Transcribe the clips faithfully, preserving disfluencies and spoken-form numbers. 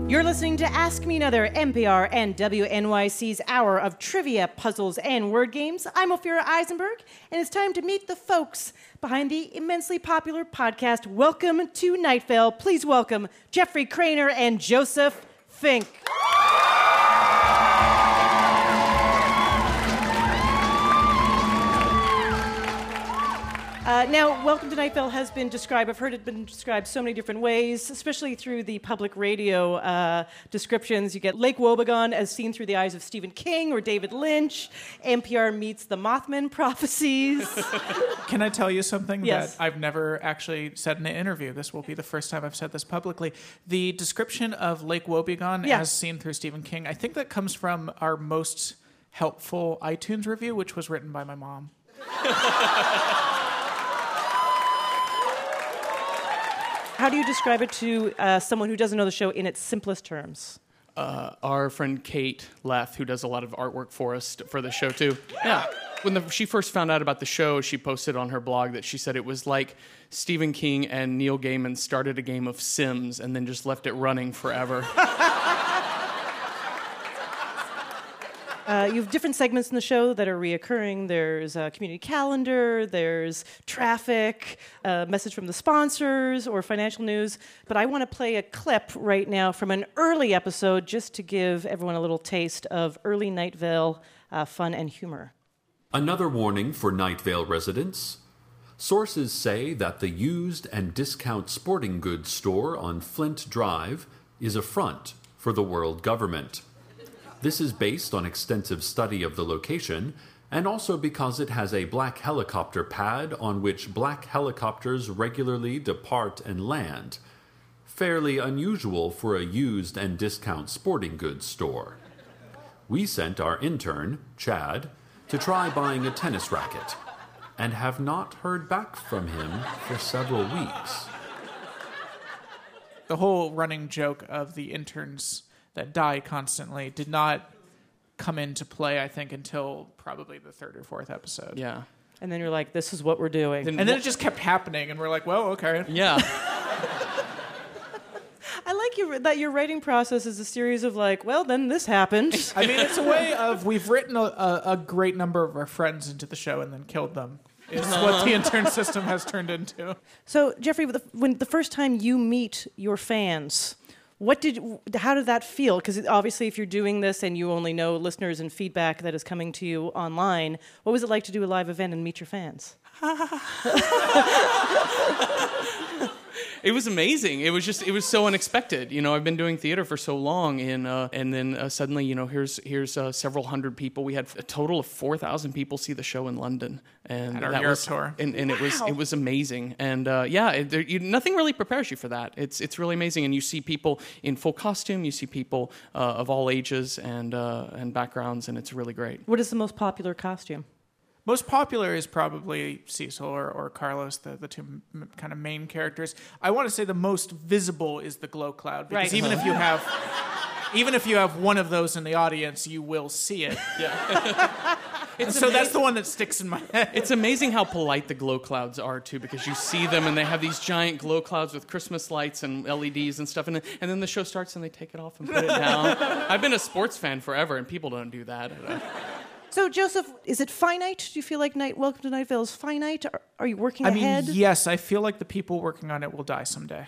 You're listening to Ask Me Another, N P R and W N Y C's hour of trivia, puzzles, and word games. I'm Ophira Eisenberg, and it's time to meet the folks behind the immensely popular podcast, Welcome to Night Vale. Please welcome Jeffrey Cranor and Joseph Fink. Uh, now, Welcome to Night Vale has been described, I've heard it been described so many different ways, especially through the public radio uh, descriptions. You get Lake Wobegon as seen through the eyes of Stephen King or David Lynch. N P R meets the Mothman prophecies. Can I tell you something Yes. that I've never actually said in an interview? This will be the first time I've said this publicly. The description of Lake Wobegon Yeah. as seen through Stephen King, I think that comes from our most helpful iTunes review, which was written by my mom. How do you describe it to uh, someone who doesn't know the show in its simplest terms? Uh, our friend Kate Leth, who does a lot of artwork for us t- for the show too. Yeah. When the, she first found out about the show, she posted on her blog that she said it was like Stephen King and Neil Gaiman started a game of Sims and then just left it running forever. Uh, you have different segments in the show that are reoccurring. There's a community calendar, there's traffic, a message from the sponsors, or financial news. But I want to play a clip right now from an early episode just to give everyone a little taste of early Night Vale uh, fun and humor. Another warning for Night Vale residents. Sources say that the used and discount sporting goods store on Flint Drive is a front for the world government. This is based on extensive study of the location, and also because it has a black helicopter pad on which black helicopters regularly depart and land. Fairly unusual for a used and discount sporting goods store. We sent our intern, Chad, to try buying a tennis racket, and have not heard back from him for several weeks. The whole running joke of the interns that die constantly did not come into play, I think, until probably the third or fourth episode. Yeah. And then you're like, this is what we're doing. Then And then wh- it just kept happening, and we're like, well, okay. Yeah. I like your, that your writing process is a series of like, well, then this happened. I mean, it's a way of, we've written a, a, a great number of our friends into the show and then killed them. It's what the intern system has turned into. So, Jeffrey, the, when the first time you meet your fans, what did, how did that feel? Because obviously, if you're doing this and you only know listeners and feedback that is coming to you online, what was it like to do a live event and meet your fans? It was amazing. It was just, it was so unexpected. You know, I've been doing theater for so long, and uh, and then uh, suddenly, you know, here's here's uh, several hundred people. We had a total of four thousand people see the show in London, and At our that Europe was tour. and, and it was Wow. it was amazing. And uh, yeah, it, there, you, nothing really prepares you for that. It's it's really amazing, and you see people in full costume. You see people uh, of all ages and uh, and backgrounds, and it's really great. What is the most popular costume? Most popular is probably Cecil or, or Carlos, the, the two m- kind of main characters. I want to say the most visible is the glow cloud, because Right. even if you have even if you have one of those in the audience, you will see it. Yeah. And so that's the one that sticks in my head. It's amazing how polite the glow clouds are, too, because you see them and they have these giant glow clouds with Christmas lights and L E Ds and stuff, and then, and then the show starts and they take it off and put it down. I've been a sports fan forever, and people don't do that. So, Joseph, is it finite? Do you feel like Night Welcome to Night Vale is finite? Are, are you working I mean, ahead? yes, I feel like the people working on it will die someday.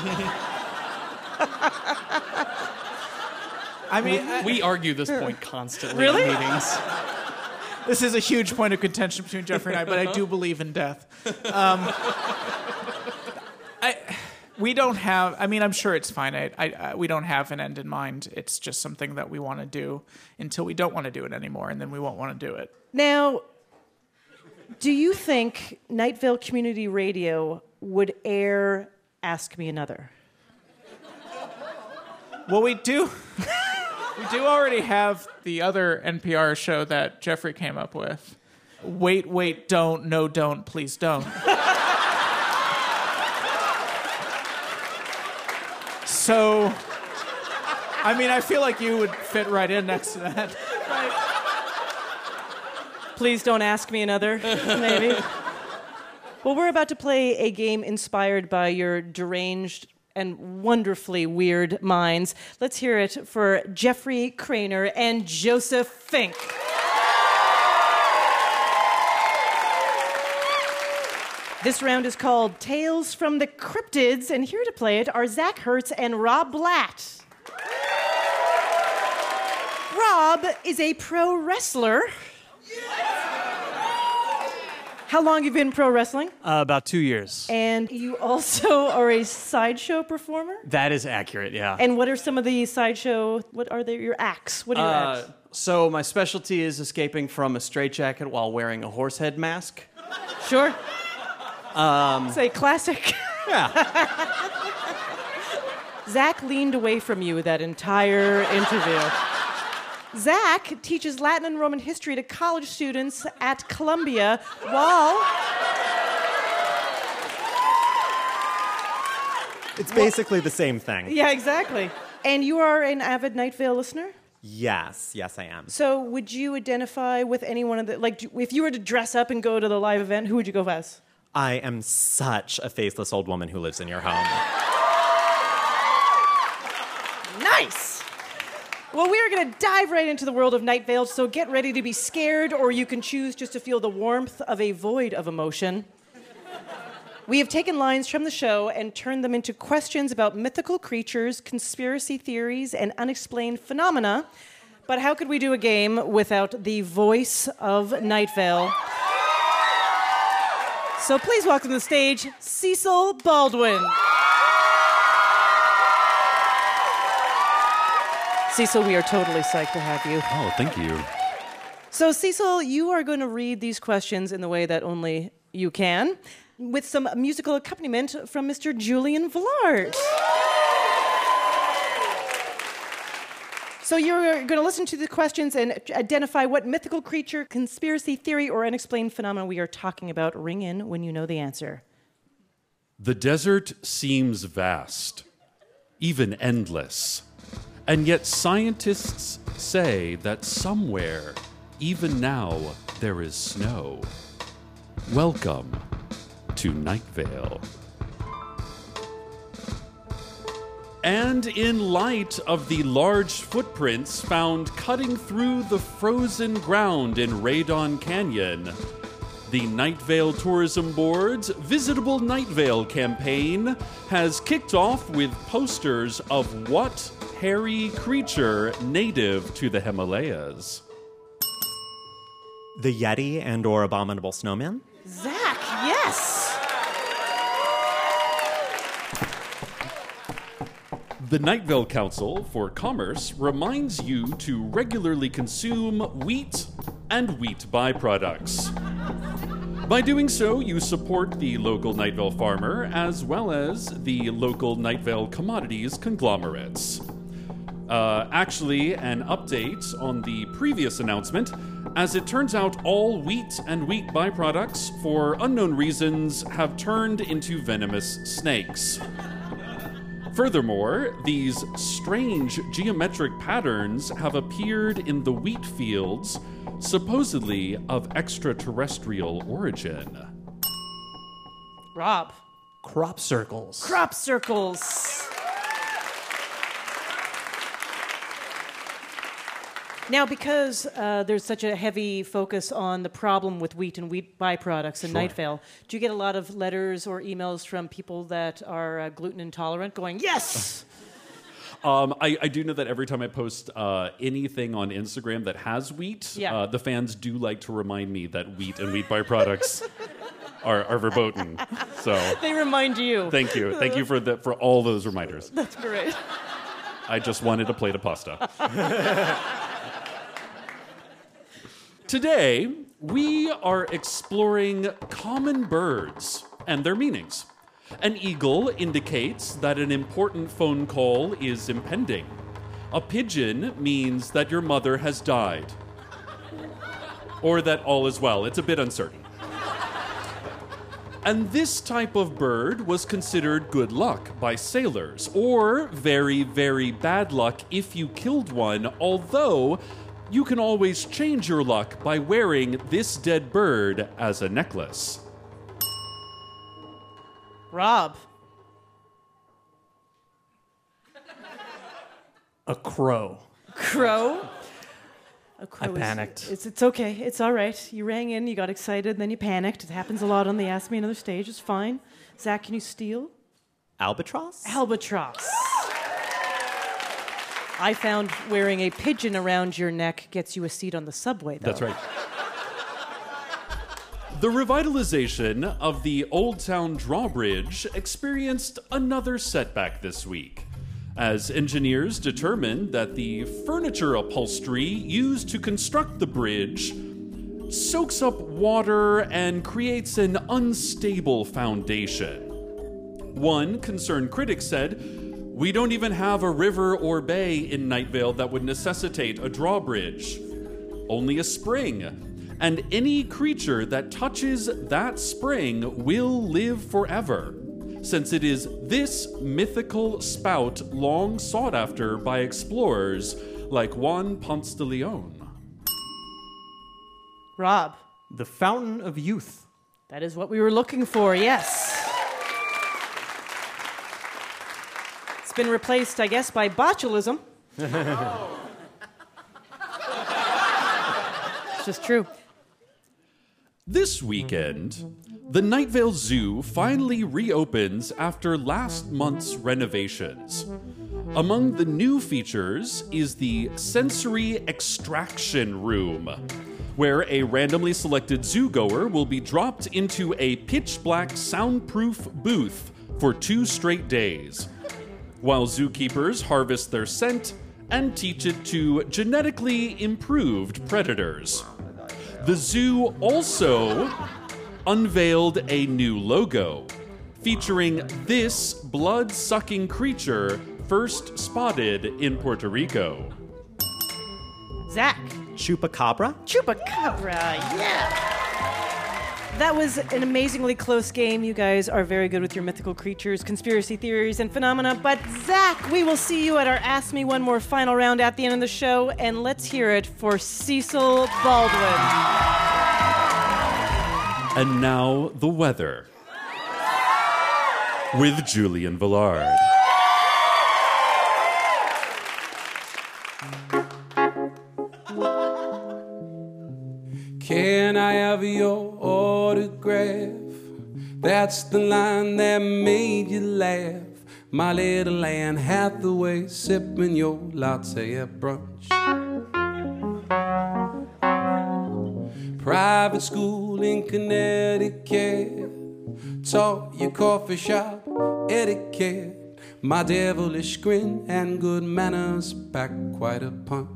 I mean, I- We argue this point constantly Really? in meetings. this is a huge point of contention between Jeffrey and I, but I do believe in death. Um, I, we don't have, I mean, I'm sure it's finite. I, I, we don't have an end in mind. It's just something that we want to do until we don't want to do it anymore, and then we won't want to do it. Now, do you think Night Vale Community Radio would air Ask Me Another? Well, we do. We do already have the other N P R show that Jeffrey came up with. Wait, wait, don't, no, don't, please don't. So, I mean, I feel like you would fit right in next to that. Please don't ask me another, maybe. Well, we're about to play a game inspired by your deranged and wonderfully weird minds. Let's hear it for Jeffrey Craner and Joseph Fink. This round is called Tales from the Cryptids, and here to play it are Zach Hertz and Rob Blatt. Rob is a pro wrestler. How long have you been pro wrestling? Uh, about two years. And you also are a sideshow performer? That is accurate, yeah. And what are some of the sideshow, what are they, your acts? What are your Uh, acts? so my specialty is escaping from a straitjacket while wearing a horse head mask. Sure. Um, Say classic. Yeah. Zach leaned away from you that entire interview. Zach teaches Latin and Roman history to college students at Columbia while... It's basically the same thing. Yeah, exactly. And you are an avid Night Vale listener? Yes, yes, I am. So would you identify with any one of the... Like, do- if you were to dress up and go to the live event, who would you go as? I am such a faceless old woman who lives in your home. Nice! Well, we are going to dive right into the world of Night Vale, so get ready to be scared, or you can choose just to feel the warmth of a void of emotion. We have taken lines from the show and turned them into questions about mythical creatures, conspiracy theories, and unexplained phenomena. But how could we do a game without the voice of Night Vale? So please welcome to the stage, Cecil Baldwin. Cecil, we are totally psyched to have you. Oh, thank you. So, Cecil, you are going to read these questions in the way that only you can, with some musical accompaniment from Mister Julian Villard. So you're going to listen to the questions and identify what mythical creature, conspiracy theory, or unexplained phenomenon we are talking about. Ring in when you know the answer. The desert seems vast, even endless. And yet scientists say that somewhere, even now, there is snow. Welcome to Night Vale. And in light of the large footprints found cutting through the frozen ground in Radon Canyon, the Night Vale Tourism Board's Visitable Night Vale campaign has kicked off with posters of what hairy creature native to the Himalayas? The Yeti and or Abominable Snowman? Zach, yes! The Night Vale Council for Commerce reminds you to regularly consume wheat and wheat byproducts. By doing so, you support the local Night Vale farmer as well as the local Night Vale commodities conglomerates. Uh, actually, an update on the previous announcement. As it turns out, all wheat and wheat byproducts, for unknown reasons, have turned into venomous snakes. Furthermore, these strange geometric patterns have appeared in the wheat fields, supposedly of extraterrestrial origin. Rob. Crop circles. Crop circles. Now, because uh, there's such a heavy focus on the problem with wheat and wheat byproducts in Sure. Night Vale, do you get a lot of letters or emails from people that are uh, gluten intolerant going, yes! Um, I, I do know that every time I post uh, anything on Instagram that has wheat, Yeah. uh, the fans do like to remind me that wheat and wheat byproducts are, are verboten. So They remind you. thank you. Thank you for, the, for all those reminders. That's great. I just wanted a plate of pasta. Today, we are exploring common birds and their meanings. An eagle indicates that an important phone call is impending. A pigeon means that your mother has died. Or that all is well. It's a bit uncertain. And this type of bird was considered good luck by sailors, or very, very bad luck if you killed one, although you can always change your luck by wearing this dead bird as a necklace. Rob. A crow. Crow. A crow I is- panicked. It's, it's okay. It's all right. You rang in, you got excited, and then you panicked. It happens a lot on the Ask Me Another stage. It's fine. Zach, can you steal? Albatross? Albatross. I found wearing a pigeon around your neck gets you a seat on the subway, though. That's right. The revitalization of the Old Town Drawbridge experienced another setback this week, as engineers determined that the furniture upholstery used to construct the bridge soaks up water and creates an unstable foundation. One concerned critic said, "We don't even have a river or bay in Night Vale that would necessitate a drawbridge. Only a spring. And any creature that touches that spring will live forever, since it is this mythical spout long sought after by explorers like Juan Ponce de Leon." Rob, The Fountain of Youth. that is what we were looking for, yes. It's been replaced, I guess, by botulism. It's just true. This weekend, the Night Vale Zoo finally reopens after last month's renovations. Among the new features is the Sensory Extraction Room, where a randomly selected zoogoer will be dropped into a pitch-black soundproof booth for two straight days, while zookeepers harvest their scent and teach it to genetically improved predators. The zoo also unveiled a new logo featuring this blood-sucking creature first spotted in Puerto Rico. Zach, Chupacabra? Chupacabra, yeah. That was an amazingly close game. You guys are very good with your mythical creatures, conspiracy theories, and phenomena. But Zach, we will see you at our Ask Me One More final round at the end of the show, and let's hear it for Cecil Baldwin. And now the weather with Julian Villard. Can I have your autograph? That's the line that made you laugh. My little Anne Hathaway sipping your latte at brunch. Private school in Connecticut taught you coffee shop etiquette. My devilish grin and good manners pack quite a punch.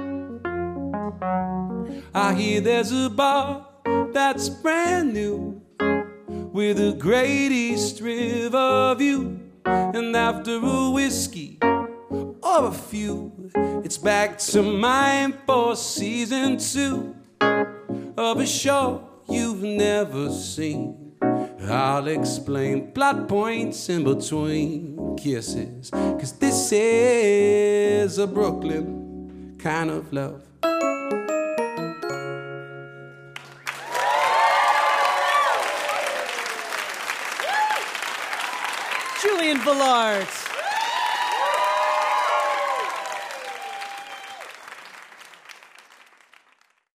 I hear there's a bar that's brand new with a great East River view. And after a whiskey or a few, it's back to mine for season two of a show you've never seen. I'll explain plot points in between kisses, 'cause this is a Brooklyn kind of love. Julian Villard.